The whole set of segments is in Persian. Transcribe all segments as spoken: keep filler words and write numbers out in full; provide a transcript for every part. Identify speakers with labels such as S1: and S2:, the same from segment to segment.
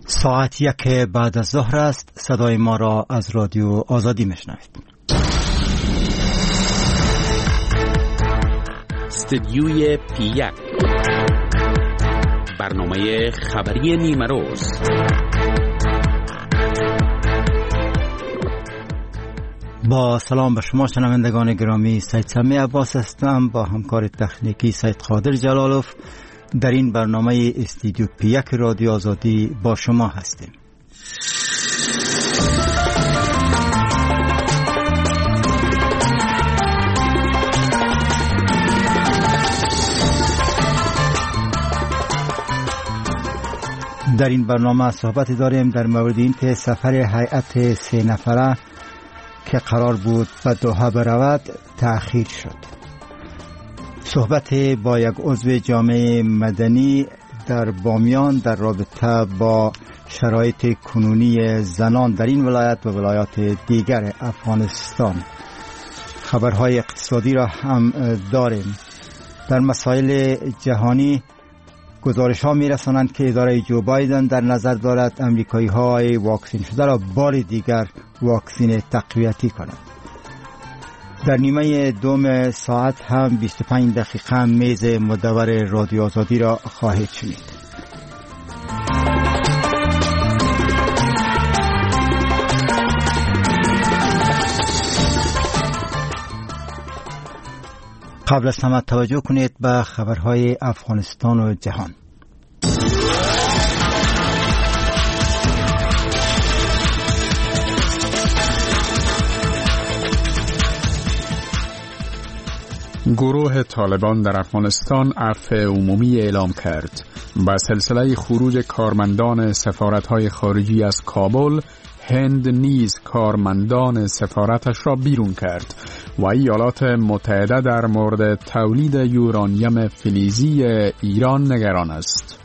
S1: ساعت یک بعد از ظهر است. صدای ما را از رادیو آزادی میشنوید.
S2: استدیوی پی یک، برنامه خبری نیمه روز.
S1: با سلام به شما شنوندگان گرامی، سید سمی عباس هستم با همکار تکنیکی سید قادر جلالوف. در این برنامه استودیو پی یک رادیو آزادی با شما هستیم. در این برنامه صحبت داریم در مورد این که سفر هیئت سه نفره که قرار بود به دوحه برود تأخیر شد. صحبت با یک عضو جامعه مدنی در بامیان در رابطه با شرایط کنونی زنان در این ولایت و ولایات دیگر افغانستان. خبرهای اقتصادی را هم داریم. در مسائل جهانی گزارش ها می رسانند که اداره جو بایدن در نظر دارد امریکایی های واکسین شده را بار دیگر واکسین تقویتی کنند. در نیمه دوم ساعت هم بیست و پنج دقیقه میز مدور رادیو آزادی را خواهید شنید. قبل از همه توجه کنید به خبرهای افغانستان و جهان.
S3: گروه طالبان در افغانستان عفو عمومی اعلام کرد. با سلسله خروج کارمندان سفارت‌های خارجی از کابل، هند نیز کارمندان سفارتش را بیرون کرد و ایالات متحده در مورد تولید یورانیم فلزی ایران نگران است.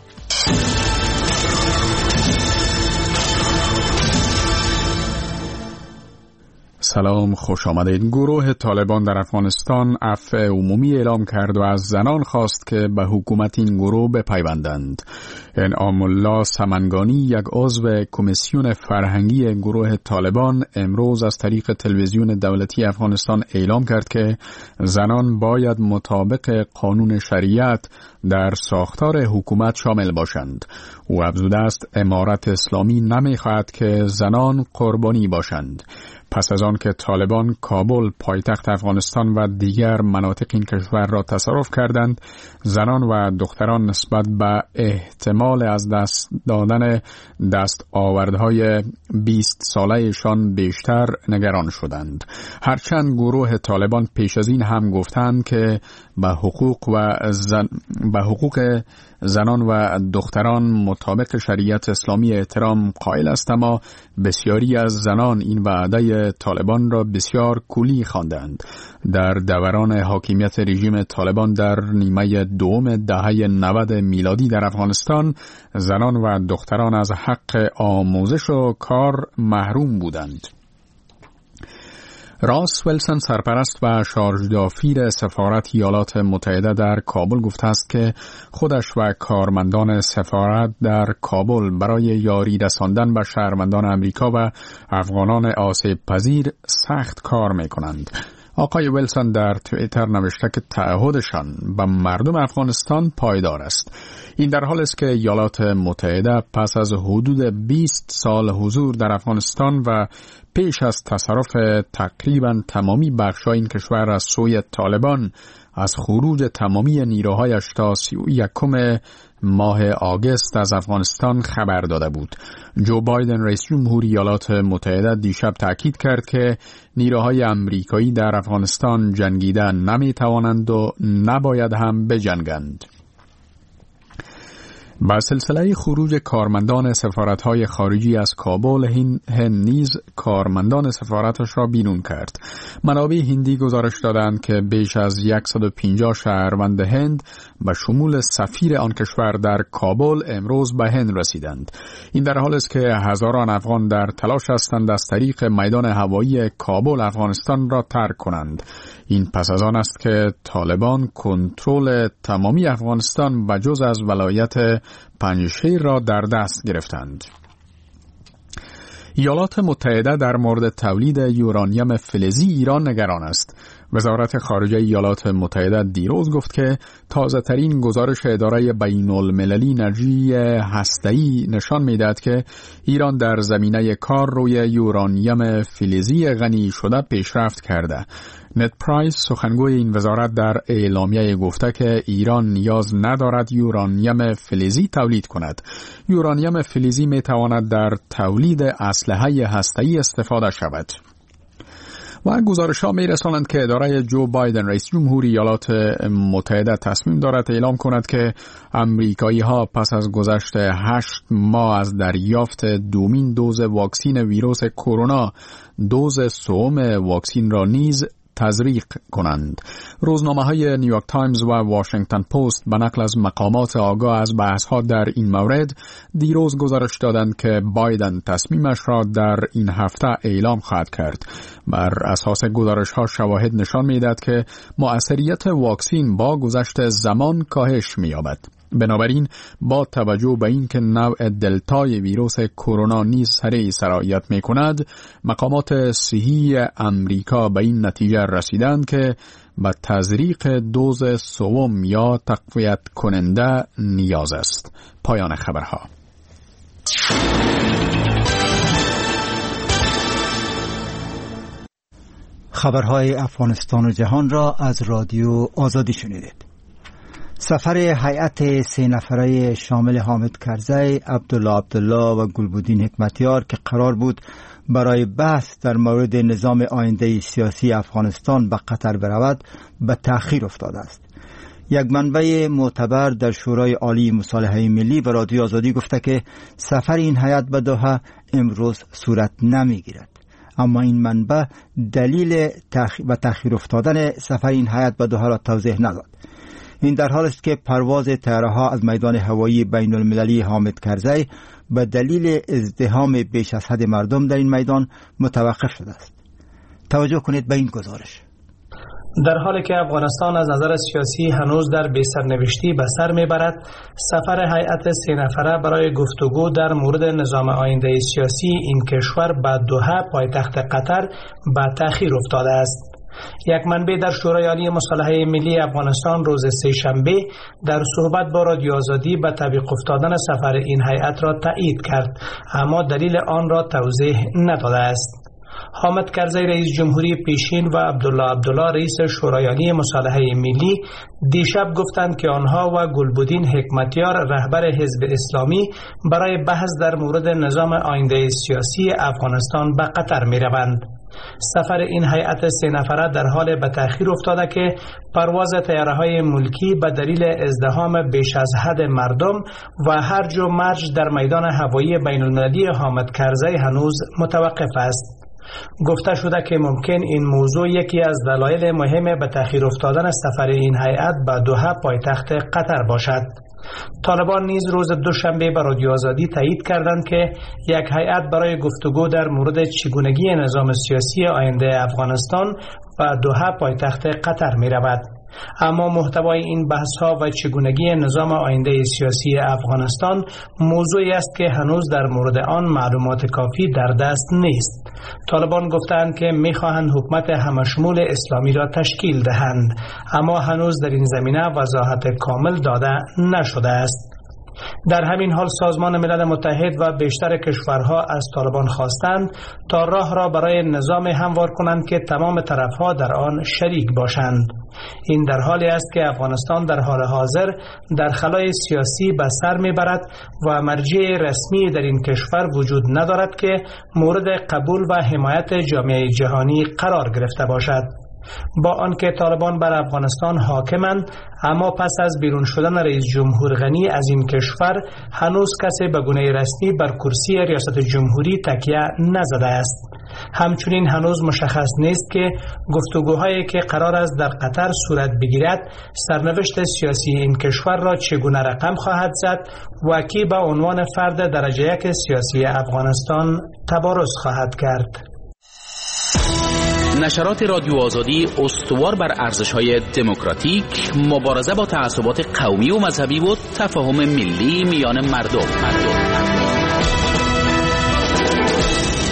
S3: سلام، خوش آمدید. گروه طالبان در افغانستان عفو عمومی اعلام کرد و از زنان خواست که به حکومت این گروه بپیوندند. انعام الله سمنگانی، یک عضو کمیسیون فرهنگی گروه طالبان، امروز از طریق تلویزیون دولتی افغانستان اعلام کرد که زنان باید مطابق قانون شریعت در ساختار حکومت شامل باشند. او افزوده است امارت اسلامی نمی‌خواهد که زنان قربانی باشند. پس از آن که طالبان کابل پایتخت افغانستان و دیگر مناطق این کشور را تصرف کردند، زنان و دختران نسبت به احتمال از دست دادن دستاوردهای بیست ساله‌شان بیشتر نگران شدند. هرچند گروه طالبان پیش از این هم گفتند که به حقوق و زن... به حقوق زنان و دختران مطابق شریعت اسلامی احترام قائل است، اما بسیاری از زنان این وعده طالبان را بسیار کولی خواندند. در دوران حاکمیت رژیم طالبان در نیمه دوم دهه نود میلادی در افغانستان، زنان و دختران از حق آموزش و کار محروم بودند. راس ویلسون، سرپرست و شارژدافیر سفارت ایالات متحده در کابل، گفته است که خودش و کارمندان سفارت در کابل برای یاری رساندن به شهروندان امریکا و افغانان آسیب پذیر سخت کار می کنند. آقای ویلسون در توییتر نوشته که تعهدشان به مردم افغانستان پایدار است. این در حال است که ایالات متحده پس از حدود بیست سال حضور در افغانستان و پیش از تصرف تقریبا تمامی بخش‌های این کشور از سوی طالبان از خروج تمامی نیروهایش تا سی و یکم ماه آگوست از افغانستان خبر داده بود. جو بایدن رئیس جمهور ایالات متحده دیشب تاکید کرد که نیروهای آمریکایی در افغانستان جنگیدن نمی‌توانند و نباید هم بجنگند. با سلسله خروج کارمندان سفارت‌های خارجی از کابل، هند نیز کارمندان سفارتش را بیرون کرد. منابع هندی گزارش دادند که بیش از صد و پنجاه شهروند هند به شمول سفیر آن کشور در کابل امروز به هند رسیدند. این در حال است که هزاران افغان در تلاش هستند از طریق میدان هوایی کابل افغانستان را ترک کنند. این پس از آن است که طالبان کنترل تمامی افغانستان و جز از ولایت پنجشیر را در دست گرفتند. ایالات متحده در مورد تولید یورانیم فلزی ایران نگران است. وزارت خارجه ایالات متحده دیروز گفت که تازه ترین گزارش اداره بین المللی انرژی هسته‌ای نشان می‌دهد که ایران در زمینه کار روی یورانیم فلزی غنی شده پیشرفت کرده. نت پرایس سخنگوی این وزارت در اعلامیه گفته که ایران نیاز ندارد یورانیم فلزی تولید کند. یورانیم فلزی می‌تواند در تولید اسلحه هسته‌ای استفاده شود. و گزارش‌ها می‌رسانند که اداره جو بایدن رئیس جمهور ایالات متحده تصمیم دارد اعلام کند که امریکایی‌ها پس از گذشت هشت ماه از دریافت دومین دوز واکسن ویروس کرونا دوز سوم واکسن را نیز تزریق کنند. روزنامه‌های نیویورک تایمز و واشنگتن پست به نقل از مقامات آگاه از بحث‌ها در این مورد دیروز گزارش دادند که بایدن تصمیمش را در این هفته اعلام خواهد کرد. بر اساس گزارش‌ها شواهد نشان می‌دهد که مؤثریت واکسن با گذشت زمان کاهش می‌یابد. بنابراین با توجه به اینکه نوع دلتای ویروس کرونا نیز سریع سرایت می‌کند، مقامات صحی امریکا به این نتیجه رسیدند که به تزریق دوز سوم یا تقویت کننده نیاز است. پایان خبرها.
S1: خبرهای افغانستان و جهان را از رادیو آزادی شنیدید. سفر هیئت سه نفره شامل حامد کرزی، عبدالله عبدالله و گلبدین حکمتیار که قرار بود برای بحث در مورد نظام آینده سیاسی افغانستان به قطر برود به تأخیر افتاده است. یک منبع معتبر در شورای عالی مصالحه ملی به رادیو آزادی گفته که سفر این هیئت به دوحه امروز صورت نمیگیرد. اما این منبع دلیل تأخیر به تأخیر افتادن سفر این هیئت به دوحه را توضیح نداد. این در حال است که پرواز طیاره‌ها از میدان هوایی بین المللی حامد کرزی به دلیل ازدحام بیش از حد مردم در این میدان متوقف شده است. توجه کنید به این گزارش.
S4: در حالی که افغانستان از نظر سیاسی هنوز در بی‌سرنوشتی به سر میبرد، سفر هیئت سه نفره برای گفتگو در مورد نظام آینده سیاسی این کشور به دوحه پایتخت قطر به تأخیر افتاده است. یک منبع در شورای عالی مصالحه ملی افغانستان روز سه شنبه در صحبت با رادیو آزادی به تعویق افتادن سفر این هیئت را تایید کرد، اما دلیل آن را توضیح نداده است. حامد کرزی رئیس جمهوری پیشین و عبدالله عبدالله رئیس شورای عالی مصالحه ملی دیشب گفتند که آنها و گلبدین حکمتیار رهبر حزب اسلامی برای بحث در مورد نظام آینده سیاسی افغانستان به قطر می روند. سفر این هیئت سه نفره در حال به تأخیر افتاده که پرواز طیاره‌های ملکی به دلیل ازدحام بیش از حد مردم و هرج و مرج در میدان هوایی بین المللی حامد کرزی هنوز متوقف است. گفته شده که ممکن این موضوع یکی از دلایل مهم به تأخیر افتادن سفر این هیئت به دوحه پایتخت قطر باشد. طالبان نیز روز دوشنبه به رادیو آزادی تایید کردند که یک هیئت برای گفتگو در مورد چگونگی نظام سیاسی آینده افغانستان و دوحه پایتخت قطر می رود. اما محتوای این بحث‌ها و چگونگی نظام آینده سیاسی افغانستان موضوعی است که هنوز در مورد آن معلومات کافی در دست نیست. طالبان گفتند که می‌خواهند حکومت همشمول اسلامی را تشکیل دهند، اما هنوز در این زمینه وضاحت کامل داده نشده است. در همین حال سازمان ملل متحد و بیشتر کشورها از طالبان خواستند تا راه را برای نظام هموار کنند که تمام طرفها در آن شریک باشند. این در حالی است که افغانستان در حال حاضر در خلای سیاسی به سر میبرد و مرجع رسمی در این کشور وجود ندارد که مورد قبول و حمایت جامعه جهانی قرار گرفته باشد. با آنکه طالبان بر افغانستان حاکمند، اما پس از بیرون شدن رئیس جمهور غنی از این کشور هنوز کسی به گونه رسمی بر کرسی ریاست جمهوری تکیه نزده است. همچنین هنوز مشخص نیست که گفتگوهایی که قرار است در قطر صورت بگیرد سرنوشت سیاسی این کشور را چگونه رقم خواهد زد و کی به عنوان فرد درجه یک سیاسی افغانستان تبارز خواهد کرد.
S2: نشرات رادیو آزادی استوار بر ارزش‌های دموکراتیک، مبارزه با تعصبات قومی و مذهبی و تفاهم ملی میان مردم. مردم.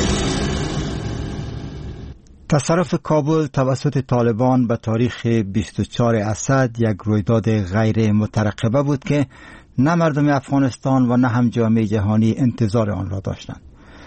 S1: تصرف کابل توسط طالبان به تاریخ بیست و چهار اسد یک رویداد غیر مترقبه بود که نه مردم افغانستان و نه هم جامعه جهانی انتظار آن را داشتند.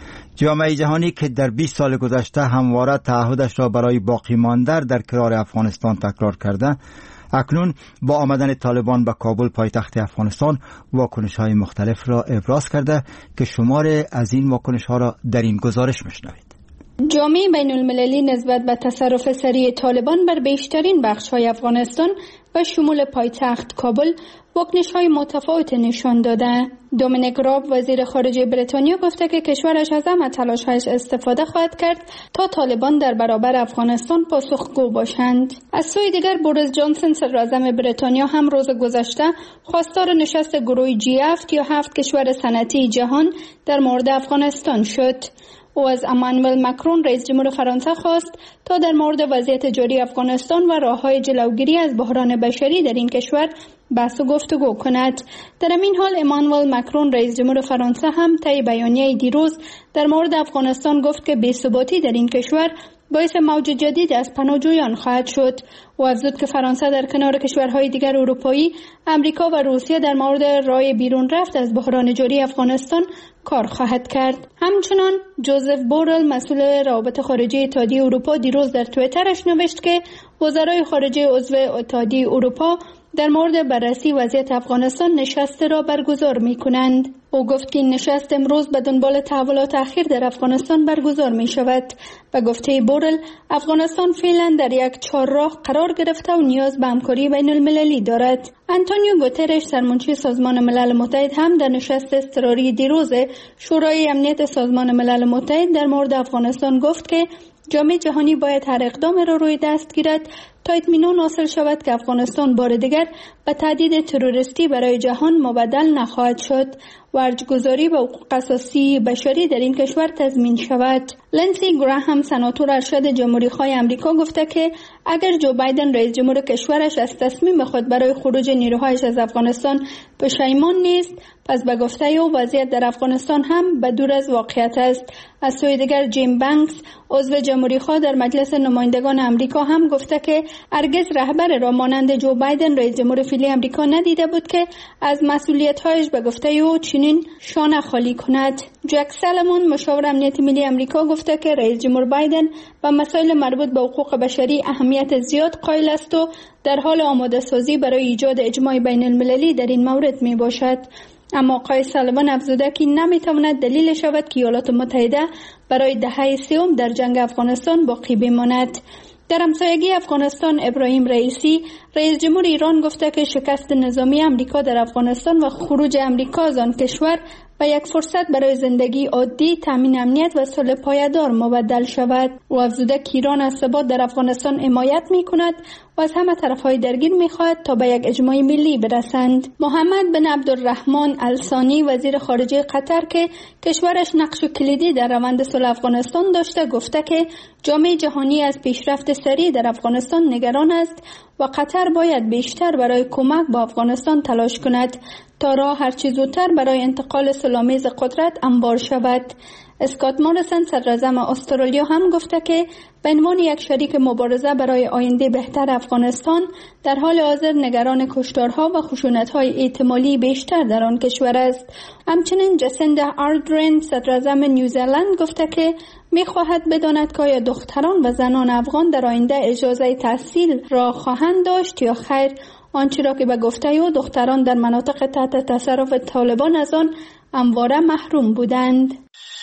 S1: جامعه جهانی که در بیست سال گذشته همواره تعهدش را برای باقی ماندن در کنار افغانستان تکرار کرده، اکنون با آمدن طالبان به کابل پایتخت افغانستان واکنش‌های مختلف را ابراز کرده که شمار از این واکنش‌ها را در این گزارش می‌شنوید.
S5: جامعه بین المللی نسبت به تصرف سریع طالبان بر بیشترین بخش‌های افغانستان و شمول پایتخت کابل واکنش‌های متفاوت نشان داده. دومینیک راب وزیر خارجه بریتانیا گفته که کشورش از همه تلاش‌هایش استفاده خواهد کرد تا طالبان در برابر افغانستان پاسخگو باشند. از سوی دیگر بوریس جانسون صدراعظم بریتانیا هم روز گذشته خواستار نشست گروه جی هفت یا هفت کشور صنعتی جهان در مورد افغانستان شد. او از امانوئل مکرون رئیس جمهور فرانسه خواست تا در مورد وضعیت جاری افغانستان و راه‌های جلوگیری از بحران بشری در این کشور بحث و گفتگو کند. در این حال امانوئل مکرون رئیس جمهور فرانسه هم طی بیانیه دیروز در مورد افغانستان گفت که بی‌ثباتی در این کشور باعث موج جدید از پناهجویان خواهد شد. او افزود که فرانسه در کنار کشورهای دیگر اروپایی، امریکا و روسیه در مورد راه بیرون رفت از بحران جاری افغانستان کار خواهد کرد. همچنان جوزف بورل مسئول روابط خارجه اتحادیه اروپا دیروز در توییترش نوشت که وزرای خارجه عضو اتحادیه اروپا در مورد بررسی وضعیت افغانستان نشست را برگزار می کنند. او گفت که این نشست امروز به دنبال تحولات اخیر در افغانستان برگزار می شود. به گفته بورل، افغانستان فعلا در یک چهارراه قرار گرفته و نیاز به همکاری بین المللی دارد. آنتونیو گوترش سرمنشی سازمان ملل متحد هم در نشست اضطراری دیروز شورای امنیت سازمان ملل متحد در مورد افغانستان گفت که جامعه جهانی باید هر اقدام را روی دست گیرد تا اطمینان حاصل شود که افغانستان بار دیگر به تهدید تروریستی برای جهان مبدل نخواهد شد و ارجگذاری به حقوق اساسی بشری در این کشور تضمین شود. لنسی گراهام سناتور ارشد جمهوری‌خواه آمریکا گفته که اگر جو بایدن رئیس جمهور کشورش از تصمیم خود برای خروج نیروهایش از افغانستان پشیمان نیست، پس به گفته او وضعیت در افغانستان هم به دور از واقعیت است. از سوی دیگر جیم بانکس عضو جمهوری‌خواه در مجلس نمایندگان آمریکا هم گفته که هرگز رهبر را مانند جو بایدن رئیس جمهور فعلی آمریکا ندیده بود که از مسئولیت‌هایش به گفته او چنین شانه خالی کند. جک سالمون مشاور امنیت ملی آمریکا گفته که رئیس جمهور بایدن به مسائل مربوط به حقوق بشری اهمیت زیاد قائل است و در حال آماده سازی برای ایجاد اجماع بین المللی در این مورد می باشد. اما آقای سالمون افزوده که نمیتواند دلیل شود که ایالات متحده برای دهه سوم در جنگ افغانستان باقی بماند. در همسایگی افغانستان ابراهیم رئیسی رئیس جمهور ایران گفته که شکست نظامی آمریکا در افغانستان و خروج آمریکا از آن کشور و یک فرصت برای زندگی عادی، تامین امنیت و صلح پایدار مبدل شود. و افزوده که ایران از ثبات در افغانستان حمایت می کند و از همه طرفهای درگیر می خواهد تا به یک اجماع ملی برسند. محمد بن عبدالرحمن الثانی وزیر خارجه قطر که کشورش نقش کلیدی در روند صلح افغانستان داشته گفته که جامعه جهانی از پیشرفت سریع در افغانستان نگران است و قطر باید بیشتر برای کمک با افغانستان تلاش کند تا راه هرچه زودتر برای انتقال صلح‌آمیز قدرت هموار شود. اسکات موریسن صدراعظم استرالیا هم گفته که به عنوان یک شریک مبارزه برای آینده بهتر افغانستان در حال حاضر نگران کشتارها و خشونت‌های احتمالی بیشتر در آن کشور است. همچنین جسیندا آردرن صدراعظم نیوزلند گفته که می‌خواهد بداند که آیا دختران و زنان افغان در آینده اجازه تحصیل را خواهند داشت یا خیر، آنچه را که به گفته او دختران در مناطق تحت تصرف طالبان از آن همواره محروم بودند.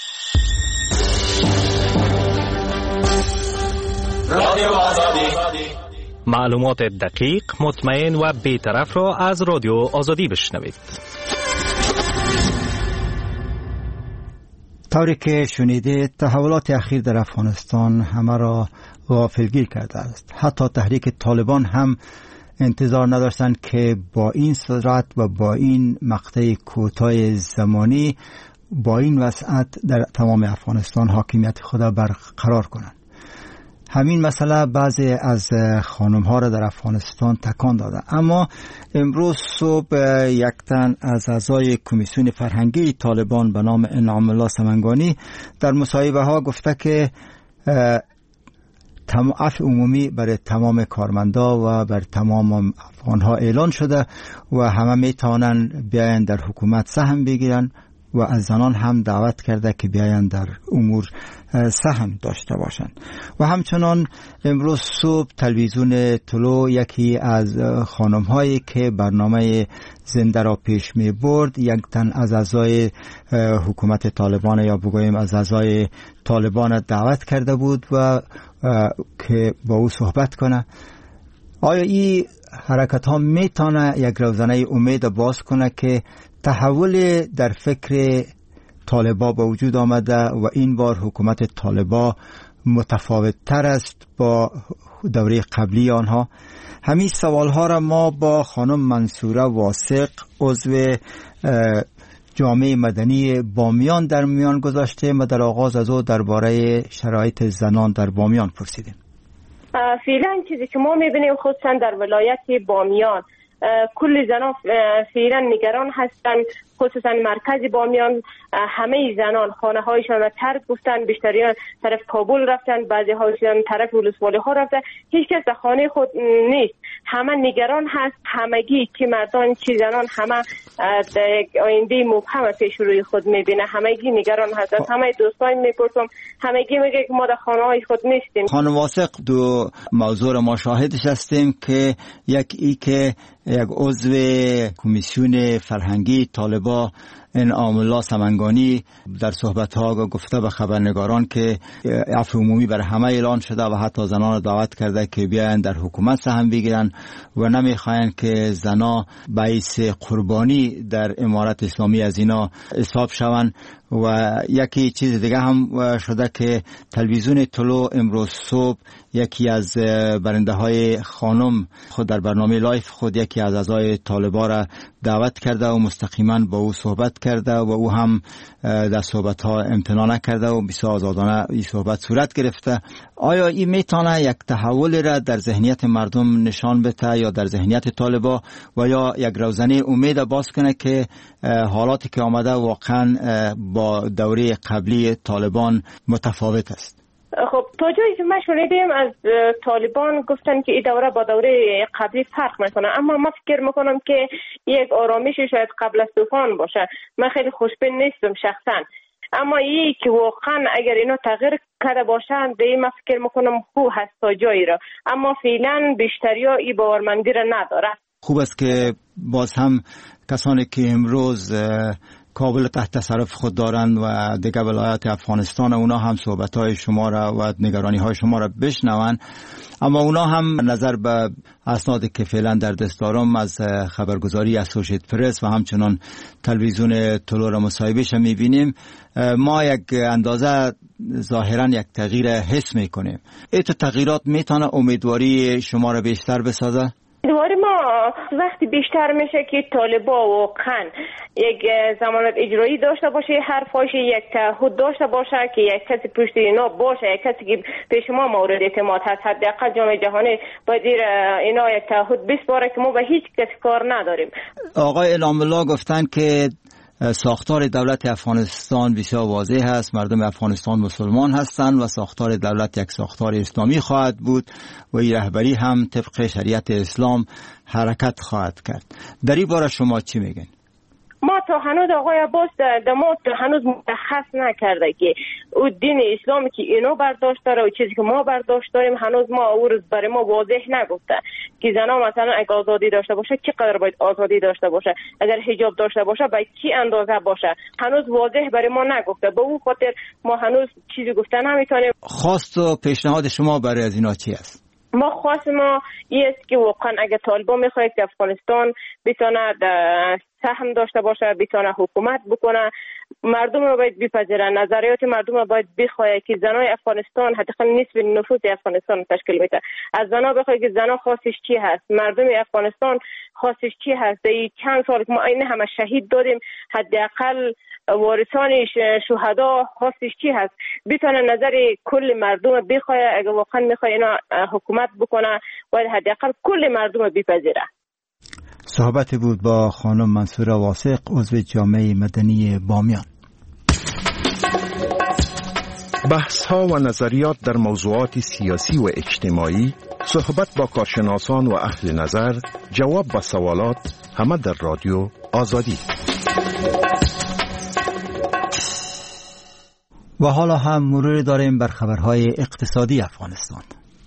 S6: معلومات دقیق، مطمئن و بی‌طرف را از رادیو آزادی بشنوید.
S1: طوری که شنیدید تحولات اخیر در افغانستان همه را غافلگیر کرده است. حتی تحریک طالبان هم انتظار نداشتند که با این سرعت و با این مقطع کوتاه زمانی با این وسعت در تمام افغانستان حاکمیت خود برقرار کنند. همین مسئله بعضی از خانم ها را در افغانستان تکان داده. اما امروز صبح یک تن از اعضای کمیسیون فرهنگی طالبان به نام انعام الله سمنگانی در مصاحبه ها گفته که عفو عمومی برای تمام کارمندا و بر تمام افغانها اعلان شده و همه میتونن بیاین در حکومت سهم بگیرن و از زنان هم دعوت کرده که بیاین در امور سهم داشته باشند. و همچنان امروز صبح تلویزیون طلوع یکی از خانم هایی که برنامه زنده را پیش می برد، یک تن از اعضای حکومت طالبان یا بگوییم از اعضای طالبان دعوت کرده بود و که با او صحبت کنه. آیا این حرکت ها میتونه یک روزنه امید باز کنه که تحول در فکر طالبا به وجود آمده و این بار حکومت طالبا متفاوت تر است با دوره قبلی آنها؟ همین سوال ها را ما با خانم منصوره واثق عضو جامعه مدنی بامیان در میان گذاشتیم و در آغاز از او درباره شرایط زنان در بامیان پرسیدیم.
S7: فعلا چیزی که ما میبینیم خصوصا در ولایت بامیان کل زنان فعلا نگران هستن، خصوصا مرکز بامیان همه زنان خانه هایشان را ترک گفتن، بیشتریان طرف کابل رفتن، بعضی هایشان طرف ولسوالی ها رفتن، هیچ کس در خانه خود نیست، همه نگران هست، همگی که مردان چی زنان همه آینده مبهم پیش روی خود میبینه، همگی نگران هست. از همه دوستان میپرسم، همگی میگه که ما در خانه های خود نیستیم.
S1: خانم واثق، دو موضوع ما شاهدش هستیم که یک ای که یک عضو کمیسیون فرهنگی طالبا انعام الله سمنگانی در صحبت‌ها گفته به خبرنگاران که عفو عمومی بر همه اعلان شده و حتی زنان را دعوت کرده که بیاین در حکومت سهم بگیرن و نمیخواین که زنا باعث قربانی در امارت اسلامی از اینا حساب شوند. و یکی چیز دیگه هم شده که تلویزیون طلوع امروز صبح یکی از برنده های خانم خود در برنامه لایف خود یکی از اعضای طالبا را دعوت کرده و مستقیما با او صحبت کرده و او هم در صحبت ها امتناع نکرده و بسیار آزادانه این صحبت صورت گرفته. آیا این میتونه یک تحول را در ذهنیت مردم نشان بده یا در ذهنیت طالبا و یا یک روزنه امید باز کنه که حالاتی که آمده واقعا با دوره قبلی طالبان متفاوت است؟
S7: خب تا جایی که ما شنیدیم از طالبان گفتن که این دوره با دوره قبلی فرق میکنه، اما من فکر میکنم که یک آرامشی شاید قبل از طوفان باشه. من خیلی خوشبین نیستم شخصا، اما این که واقعا اگر اینا تغییر کرده باشن به این من فکر میکنم خوب هست تا جایی را، اما فعلا بیشتری ها این باورمندی را نداره.
S1: خوب است که باز هم کسانی که امروز کابل تحت تصرف خود دارند و دیگر ولایات افغانستان اونا هم صحبت‌های شما را و نگرانی‌های شما را بشنوند، اما اونا هم نظر به اسنادی که فعلا در دست دارم از خبرگزاری اسوشییتد پرس و همچنان تلویزیون طلوع را مصاحبهش می‌بینیم، ما یک اندازه ظاهراً یک تغییر حس می‌کنیم. این تغییرات میتونه امیدواری شما را بیشتر بسازه؟
S7: دوباره ما وقتی بیشتر میشه که طالبا واقعا یک ضمانت اجرایی داشته باشه، حرفاش یک تعهد داشته باشه که یک کسی پشت اینا باشه، یک کسی که پیش ما مورد اعتماد هست، حداقل جامعه جهانی باید اینا یک تعهد بسپاره که ما به هیچ کسی کار نداریم.
S1: آقای انعام الله گفتن که ساختار دولت افغانستان بسیار واضح است، مردم افغانستان مسلمان هستند و ساختار دولت یک ساختار اسلامی خواهد بود و این رهبری هم طبق شریعت اسلام حرکت خواهد کرد. در این باره شما چی میگن؟
S7: ما تا هنوز آقای عباس در ما تا هنوز متخص نکرده که او دین اسلامی که اینو برداشت داره و چیزی که ما برداشت داریم هنوز ما او روز برای ما واضح نگفته که زنها مثلا اگه آزادی داشته باشه چقدر باید آزادی داشته باشه، اگر حجاب داشته باشه باید چی اندازه باشه، هنوز واضح برای ما نگفته. به اون خاطر ما هنوز چیزی گفته نمیتونیم.
S1: خواست و پیشنهاد شما برای از اینا چی است؟
S7: ما خواست ما این است که واقعا اگر طالبان میخواهد که افغانستان بتونه سهم داشته باشه، بتونه حکومت بکنه، مردم رو باید بپذیرن، نظریات مردم رو باید بخواهد که زنای افغانستان حداقل نصف نفوس افغانستان تشکیل میده. از زنا بخواهد که زنا خواستش چی هست، مردم افغانستان خواستش چی هست. این چند سال که ما این همه شهید دادیم، حداقل وارثان شهدا خواستش چی هست، بتونه نظر کل مردم رو بخواهد. اگر واقعا میخواد اینا حکومت بکنه باید حداقل کل مردم رو بپذیره.
S1: صحبت بود با خانم منصوره واثق عضو جامعه مدنی بامیان.
S8: بحث ها و نظریات در موضوعات سیاسی و اجتماعی، صحبت با کارشناسان و اهل نظر، جواب به سوالات، همه در رادیو آزادی.
S1: و حالا هم مرور داریم بر خبرهای اقتصادی افغانستان.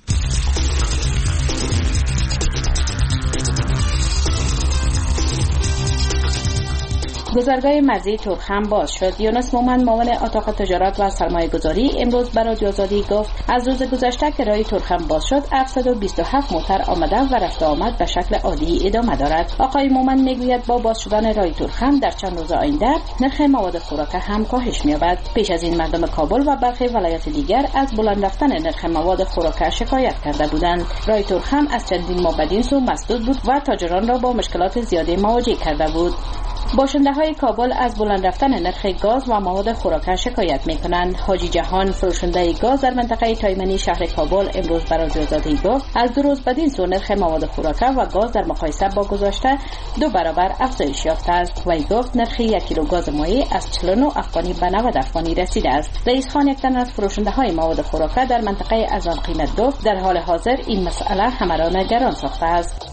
S9: گذرگاه مرزی ترخم باز شد. یونس مومن معاون اتاق تجارت و سرمایه گذاری امروز به رادیو آزادی گفت از روز گذشته که راه ترخم باز شد هفتصد و بیست و هفت موتر آمده و رفت آمد به شکل عادی ادامه دارد. آقای مومن میگوید با باز شدن راه ترخم در چند روز آینده نرخ مواد خوراک هم کاهش می‌یابد. پیش از این مردم کابل و برخی ولایات دیگر از بلند رفتن نرخ مواد خوراک شکایت کرده بودند. راه ترخم از چندین ماه بدین سو مسدود بود و تاجران را با مشکلات زیادی مواجه کرده بود. باشنده های کابل از بلند رفتن نرخ گاز و مواد خوراک شکایت می کنند. حاجی جهان فروشنده گاز در منطقه تایمنی شهر کابل امروز برای رادیو آزادی گفت از دو روز بدین سو نرخ مواد خوراک و گاز در مقایسه با گذشته دو برابر افزایش یافته است. وی گفت نرخ یک کیلو گاز مایع از چهل و نه افغانی به نود افغانی رسیده است. رئیس خان یک تن از فروشنده های مواد خوراک در منطقه از آن قیمت گفت در حال حاضر این مسئله همه را نگران ساخته است.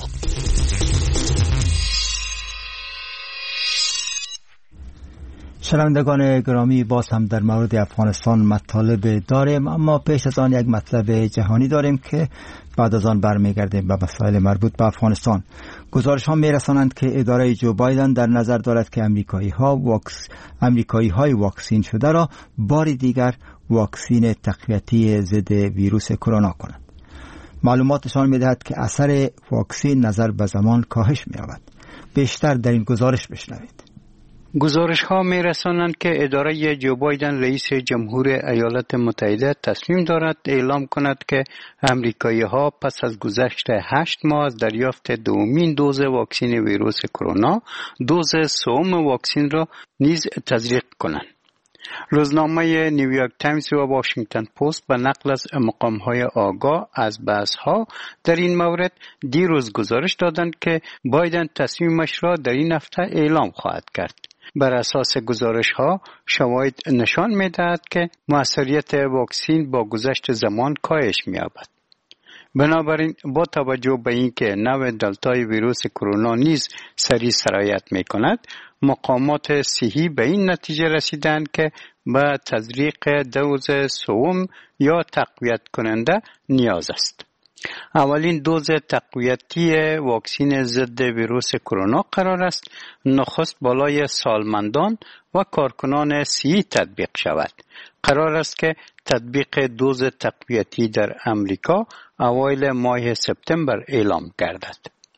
S1: شنوندگان گرامی، باز هم در مورد افغانستان مطالب داریم، اما پیش از آن یک مطلب جهانی داریم که بعد از آن برمیگردیم به مسائل مربوط به افغانستان. گزارش ها میرسانند که اداره جو بایدن در نظر دارد که امریکایی ها واکس امریکایی های واکسین شده را بار دیگر واکسین تقویتی ضد ویروس کرونا کنند. معلوماتشان میدهد که اثر واکسین نظر به زمان کاهش می‌یابد. بیشتر در این گزارش بشنوید.
S10: گزارش ها می رسانند که اداره جو بایدن رئیس جمهور ایالات متحده تصمیم دارد اعلام کند که امریکایی ها پس از گذشت هشت ماه از دریافت دومین دوز واکسن ویروس کرونا دوز سوم واکسن را نیز تزریق کنند. روزنامه نیویورک تایمز و واشنگتن پست به نقل از مقام‌های آگاه از بحث‌ها در این مورد دیروز گزارش دادند که بایدن تصمیمش را در این هفته اعلام خواهد کرد. بر اساس گزارش ها شواهد نشان می‌دهد که موثریت واکسن با گذشت زمان کاهش می‌یابد. بنابراین با توجه به اینکه نوع دلتای ویروس کرونا نیز سریع سرایت می‌کند، مقامات صحی به این نتیجه رسیدند که به تزریق دوز سوم یا تقویت کننده نیاز است. اولین دوز تقویتی واکسن ضد ویروس کرونا قرار است نخست بالای سالمندان و کارکنان صحی تطبیق شود. قرار است که تطبیق دوز تقویتی در امریکا اوایل ماه سپتامبر اعلام گردد.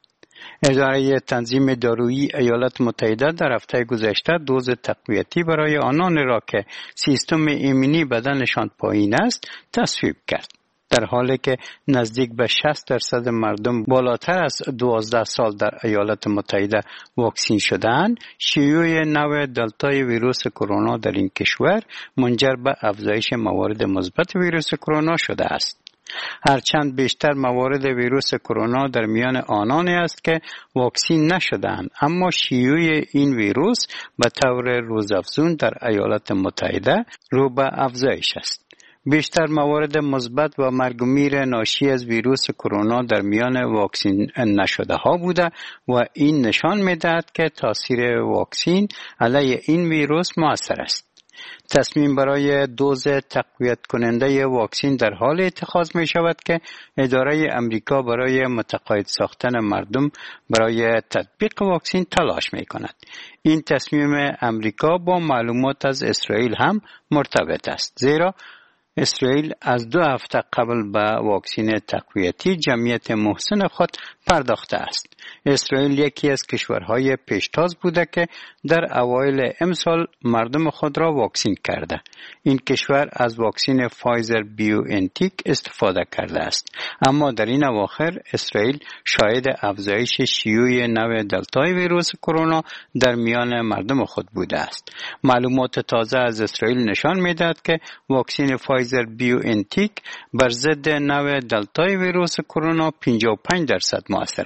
S10: اداره تنظیم دارویی ایالات متحده در هفته گذشته دوز تقویتی برای آنان را که سیستم ایمنی بدنشان پایین است تصویب کرد. در حالی که نزدیک به شصت درصد مردم بالاتر از دوازده سال در ایالات متحده واکسین شدند، شیوع نوع دلتای ویروس کرونا در این کشور منجر به افزایش موارد مثبت ویروس کرونا شده است. هرچند بیشتر موارد ویروس کرونا در میان آنانی است که واکسین نشدند، اما شیوع این ویروس به طور روزافزون در ایالات متحده رو به افزایش است. بیشتر موارد مثبت و مرگ و میر ناشی از ویروس کرونا در میان واکسین نشده ها بوده و این نشان می‌دهد که تاثیر واکسین علیه این ویروس مؤثر است. تصمیم برای دوز تقویت کننده واکسن در حال اتخاذ می شود که اداره امریکا برای متقاعد ساختن مردم برای تطبیق واکسن تلاش می کند. این تصمیم امریکا با معلومات از اسرائیل هم مرتبط است، زیرا اسرائیل از دو هفته قبل به واکسن تقویتی جمعیت محسن خود پرداخته است. اسرائیل یکی از کشورهای پیشتاز بوده که در اوایل امسال مردم خود را واکسین کرده. این کشور از واکسن فایزر بیو انتیک استفاده کرده است، اما در این اواخر اسرائیل شاهد افزایش شیوع نوع دلتای ویروس کرونا در میان مردم خود بوده است. معلومات تازه از اسرائیل نشان می‌دهد که واکسن فایزر بیو انتیک بر ضد نوع دلتای ویروس کرونا پنجاه و پنج درصد مؤثر است.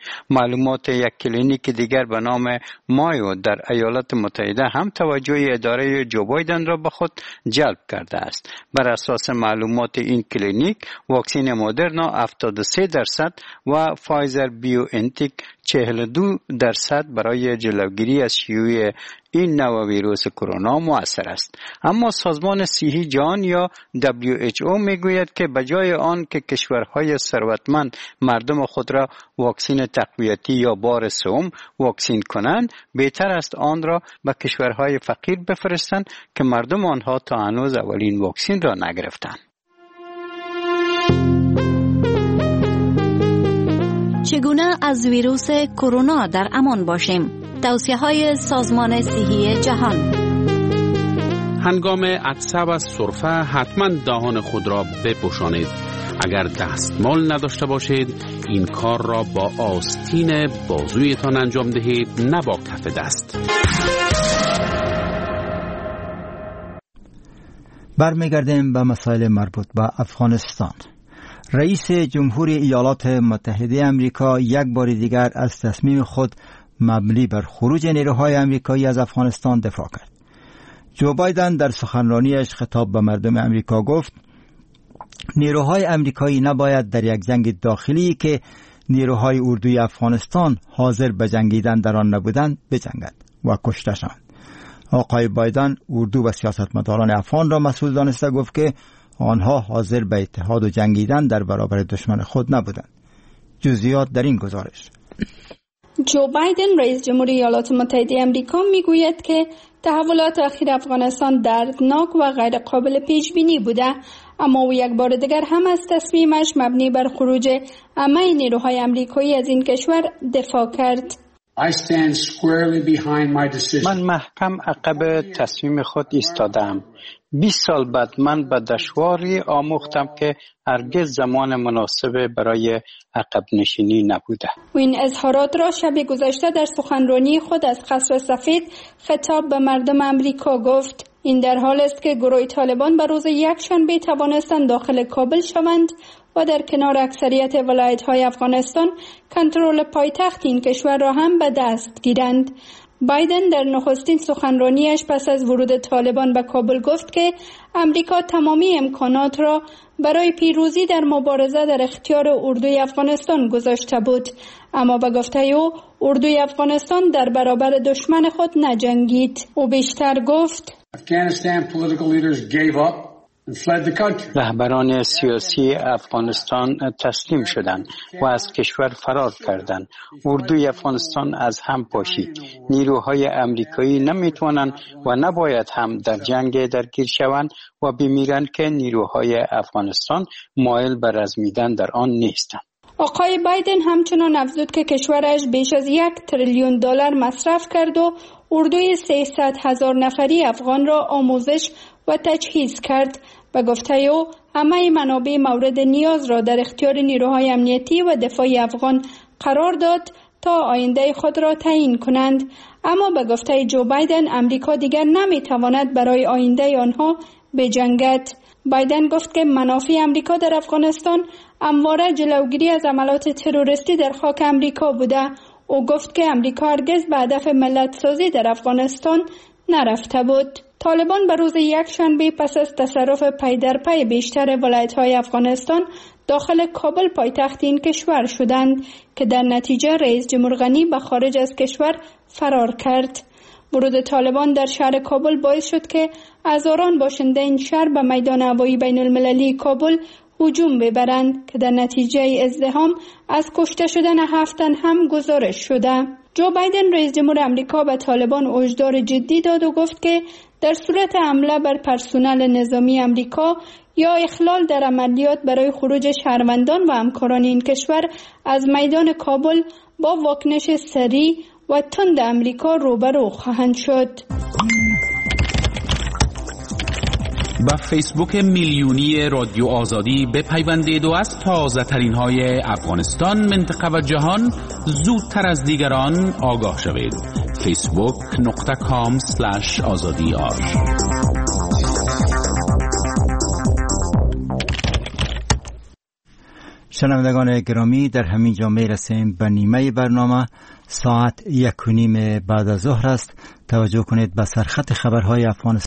S10: معلومات یک کلینیک دیگر به نام مایو در ایالات متحده هم توجه اداره جو بایدن را به خود جلب کرده است. بر اساس معلومات این کلینیک، واکسن مدرنا هفتاد و سه درصد و فایزر بیو انتیک چهل و دو درصد برای جلوگیری از شیوع این نوع ویروس کرونا مؤثر است. اما سازمان صحی جهان یا دبلیو اچ او میگوید که بجای آن که کشورهای ثروتمند مردم خود را واکسن تقویتی یا بار سوم واکسن کنند، بهتر است آن را به کشورهای فقیر بفرستند که مردم آنها تا هنوز اولین واکسن را نگرفتند.
S11: چگونه از ویروس کرونا در امان باشیم؟ توصیه‌های سازمان صحی جهان.
S2: هنگام عطسه و سرفه حتما دهان خود را بپوشانید. اگر دستمال نداشته باشید، این کار را با آستین بازویتان انجام دهید، نه با کف دست.
S1: برمیگردیم به مسائل مربوط به افغانستان. رئیس جمهوری ایالات متحده آمریکا یک بار دیگر از تصمیم خود مبنی بر خروج نیروهای آمریکایی از افغانستان دفاع کرد. جو بایدن در سخنرانیش خطاب به مردم آمریکا گفت نیروهای آمریکایی نباید در یک جنگ داخلی که نیروهای اردوی افغانستان حاضر به جنگیدن در آن نبودند بجنگند و کشته شوند. آقای بایدن اردو و سیاستمداران افغان را مسئول دانسته گفت که آنها حاضر به اتحاد و جنگیدن در برابر دشمن خود نبودند. جزئیات در این گزارش.
S5: جو بایدن رئیس جمهوری ایالات متحده آمریکا میگوید که تحولات اخیر افغانستان دردناک و غیر قابل پیش بینی بوده، اما او یک بار دیگر هم از تصمیمش مبنی بر خروج همه نیروهای آمریکایی از این کشور دفاع کرد.
S10: من محکم عقب تصمیم خود ایستادم. بیست سال بعد من به دشواری آموختم که هرگز زمان مناسب برای عقب نشینی نبوده.
S5: و این اظهارات را شب گذشته در سخنرانی خود از قصر سفید خطاب به مردم آمریکا گفت. این در حال است که گروه طالبان به روز یکشنبه توانستند داخل کابل شوند و در کنار اکثریت ولایت‌های افغانستان کنترل پایتخت این کشور را هم به دست گیرند. بایدن در نخستین سخنرانیش پس از ورود طالبان به کابل گفت که امریکا تمامی امکانات را برای پیروزی در مبارزه در اختیار اردوی افغانستان گذاشته بود، اما به گفته او اردوی افغانستان در برابر دشمن خود نجنگید. او بیشتر گفت
S10: رهبران سیاسی افغانستان تسلیم شدند و از کشور فرار کردند. اردوی افغانستان از هم پاشید. نیروهای آمریکایی نمیتوانند و نباید هم در جنگ درگیر شوند و بمیرند که نیروهای افغانستان مایل به رزمیدن در آن نیستند.
S5: آقای بایدن همچنان افزود که کشورش بیش از یک تریلیون دلار مصرف کرد و اردوی سیصد هزار نفری افغان را آموزش و تجهیز کرد. به گفته او همه منابع مورد نیاز را در اختیار نیروهای امنیتی و دفاعی افغان قرار داد تا آینده خود را تعیین کنند، اما به گفته جو بایدن امریکا دیگر نمیتواند برای آینده آنها بجنگد. بایدن گفت که منافع امریکا در افغانستان همواره جلوگیری از عملات تروریستی در خاک امریکا بوده. او گفت که امریکا هرگز به هدف ملت سازی در افغانستان نرفته بود. طالبان به روز یکشنبه پس از تصرف پی در پی بیشتر ولایت‌های افغانستان داخل کابل پایتخت این کشور شدند که در نتیجه رئیس جمهور غنی به خارج از کشور فرار کرد. ورود طالبان در شهر کابل باعث شد که هزاران باشنده این شهر به میدان هوایی بین المللی کابل هجوم ببرند که در نتیجه ازدحام از کشته شدن هفت تن هم گزارش شده. جو بایدن رئیس جمهور آمریکا به طالبان هشدار جدی داد و گفت که در صورت حمله بر پرسنل نظامی آمریکا یا اخلال در عملیات برای خروج شهروندان و همکاران این کشور از میدان کابل با واکنش سریع و تند آمریکا روبرو خواهند شد.
S2: با فیسبوک میلیونی رادیو آزادی بپیوندید و از تازه ترین های افغانستان، منطقه و جهان زودتر از دیگران آگاه شوید. فیسبوک نقطه کام سلش آزادی آر.
S1: شنوندگان گرامی، در همین جا می رسیم به نیمه برنامه. ساعت یک و نیم بعد از ظهر است. توجه کنید به سرخط خبرهای افغانستان.